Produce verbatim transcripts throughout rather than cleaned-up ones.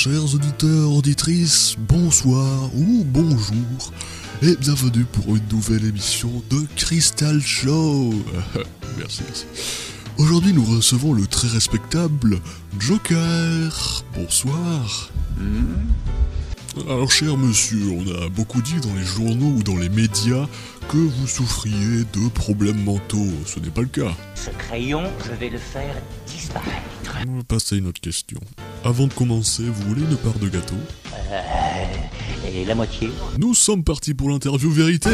chers auditeurs, auditrices, bonsoir ou bonjour, et bienvenue pour une nouvelle émission de Crystal Show. Merci, merci. Aujourd'hui, nous recevons le très respectable Joker. Bonsoir. Mm. Alors, cher monsieur, on a beaucoup dit dans les journaux ou dans les médias que vous souffriez de problèmes mentaux. Ce n'est pas le cas. Ce crayon, je vais le faire disparaître. On va passer à une autre question. Avant de commencer, vous voulez une part de gâteau ? Euh... Et la moitié ? Nous sommes partis pour l'interview vérité.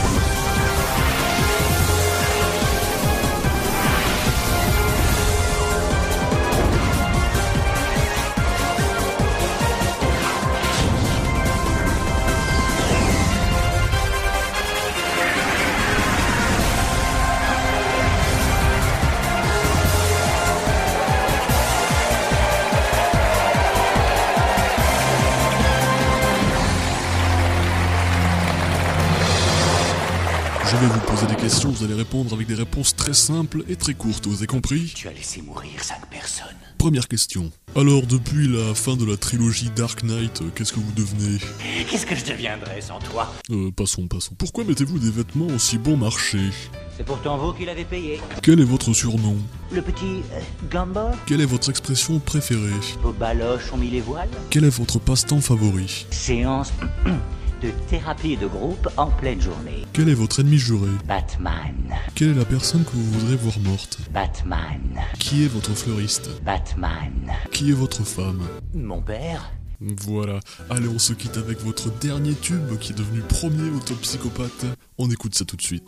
Je vais vous poser des questions, vous allez répondre avec des réponses très simples et très courtes, vous avez compris ? Tu as laissé mourir cinq personnes. Première question. Alors, depuis la fin de la trilogie Dark Knight, euh, qu'est-ce que vous devenez ? Qu'est-ce que je deviendrais sans toi ? Euh, passons, passons. Pourquoi mettez-vous des vêtements aussi bon marché ? C'est pourtant vous qui l'avez payé. Quel est votre surnom ? Le petit euh, Gumball ? Quelle est votre expression préférée ? Vos baloches ont mis les voiles ? Quel est votre passe-temps favori ? Séance de thérapie de groupe en pleine journée. Quel est votre ennemi juré ? Batman. Quelle est la personne que vous voudrez voir morte ? Batman. Qui est votre fleuriste ? Batman. Qui est votre femme ? Mon père ? Voilà, allez, on se quitte avec votre dernier tube qui est devenu premier au Top Psychopathe. On écoute ça tout de suite.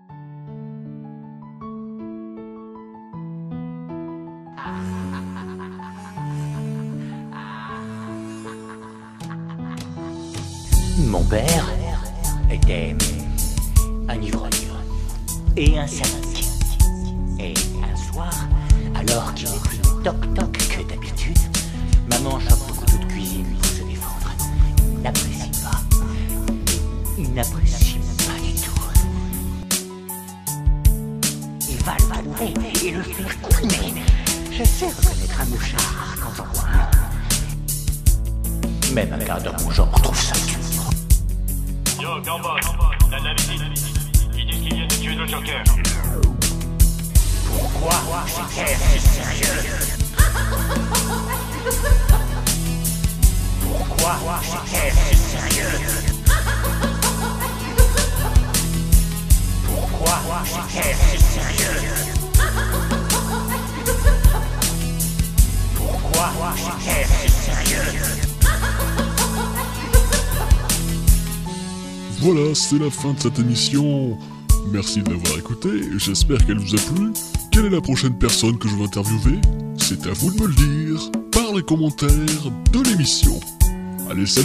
Mon père était un ivrogne et un sadique. Et un soir, alors qu'il est plus toc-toc que d'habitude, maman chope le couteau de cuisine pour se défendre. Il n'apprécie pas. Il n'apprécie pas du tout. Il va le trouver et le faire couler. Je sais reconnaître un mouchard quand j'en vois un. Même un quart d'heure, mon genre trouve ça dur. Yo, Gambos, t'as de la visite. Ils disent qu'ils viennent de tuer le Joker. Pourquoi c'est si sérieux? Pourquoi c'est si sérieux? Pourquoi c'est si sérieux? Pourquoi c'est si sérieux? Voilà, c'est la fin de cette émission. Merci de l'avoir écoutée, j'espère qu'elle vous a plu. Quelle est la prochaine personne que je vais interviewer ? C'est à vous de me le dire, par les commentaires de l'émission. Allez, salut !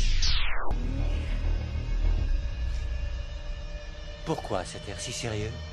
Pourquoi cet air si sérieux?